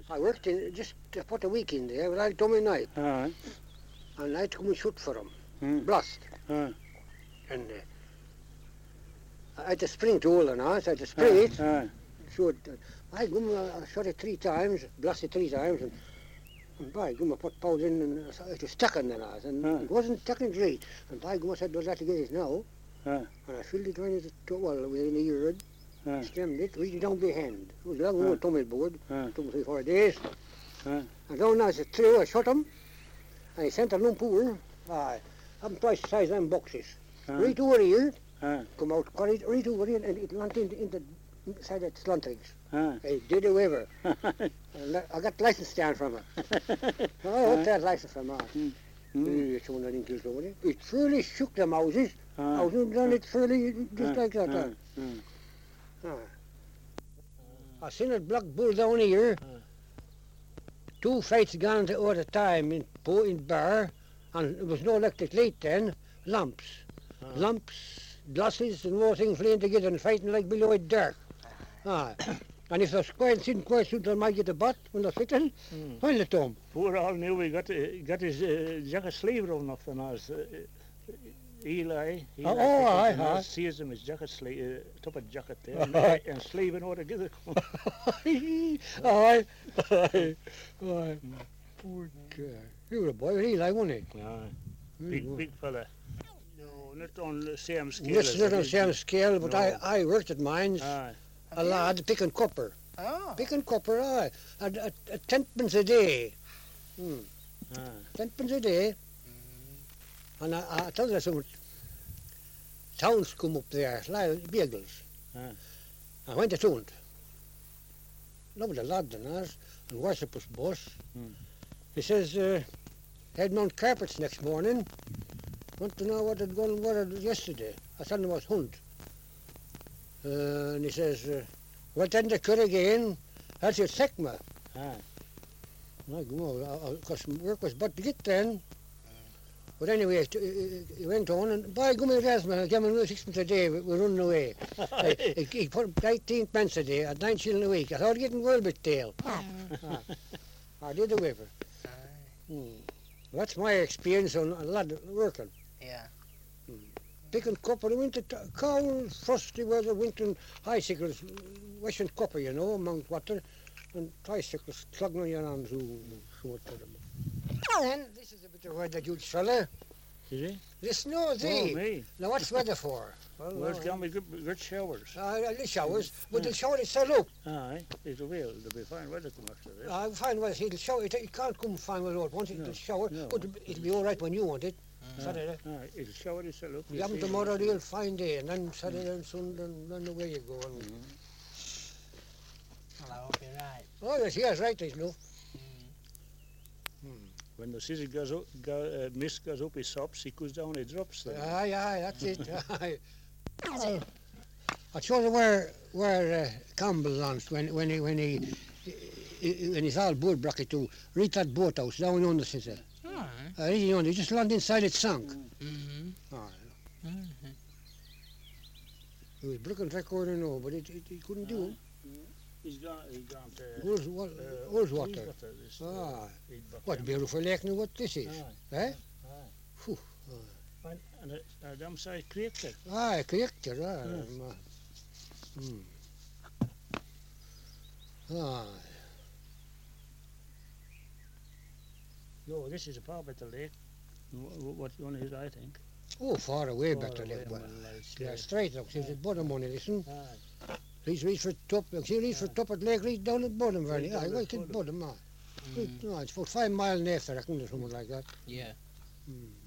I worked in just about a week in there with old Tommy Knight. Aye. And I'd come and shoot for him. Mm. Blast. Aye. And I had to spring tool and all, so I had to spring it. Aye. So I shot it 3 times, blasted 3 times, and by gum I put powder in and it was stuck in the last, and it wasn't stuck great. And by gum I said, "Does that to get it now?" And I filled it when it within a year, stemmed it, reached it down behind. It was a long old tumble board, took me 3 or 4 days. And down now it's a tree, I shot him, and he sent a lump over. I have him twice the size of them boxes. Right over here, come out, right over here, and it landed in the side of the sluntrings. I did a waiver. I got license down from her. Oh, what's that license from her? It truly shook the mouses. I was done it fairly just like that. I seen a black bull down here. 2 flights gone to all the time in bar, and there was no electric light then. Lamps, glasses, and more things laying together and fighting like below it dark. And if the square sitting quite soon, they might get a butt when they're fitting. I'll let them. Poor all knew he got his jacket sleeve rolled off and us. Eli aye. sees him his jacket sleeve, top of jacket there, and sleeve and all together. Aye. Poor guy. He was a boy, Eli, wasn't he? Aye. Big fella. No, not on the same scale. Yes, not on the same scale, but I worked at mines. Aye. A lad picking copper. Picking copper, aye. At 10p a day. 10p a day. And I tell you some towns come up there, bagels. I went to town. Lovely lad and ours, and worship us boss. He says, had Mount Carpets next morning. Want to know what had gone yesterday. I told him it was hunt. And he says, well, then the cur again, that's your secma. I go, because work was but to get then. But anyway, he went on, and by gummy Rasmus, I gave him 6p a day, we're running away. He put 19p a day, at 9 shillings a week. I thought getting well bit tail. I did the waiver. That's my experience on a lot of working. Yeah. Picking copper, winter, cold, frosty weather, winter, icicles, washing copper, you know, among water, and tricycles slugging on your arms. Then, this is a bit of weather, huge fella. Is he? This knows me. Now, what's weather for? Well, it's going to be good showers. The showers, but the shower is set up. Aye, it'll be fine weather come after this. Fine weather, it'll shower, it can't come fine weather once it'll shower, but it'll be all right when you want it. Saturday. It'll shower itself up. You have them tomorrow, real fine day, and then Saturday and Sunday, and then away you go. Well, I hope you're right. Oh, yes, right, there's no. When the season mist goes up his sops, he goes down, he drops them. Aye, that's it. I showed you where Campbell launched when he's all board bracket to reach that boathouse down on the city. He just landed inside it sunk. It was broken record and all, but he couldn't do it. He's gone to Ullswater. What beautiful lake now what this is. Eh? Phew. And a damn size creek there. A creek there, No, this is a far better lake. What one is, I think. Oh, far away better lake. Yeah, straight up. See the bottom on it, listen. Reach for the top. See, reach for the top of the lake, reach down at the bottom valley. Aye, right to the bottom, No, it's about 5 miles and after, I reckon, or something like that. Yeah.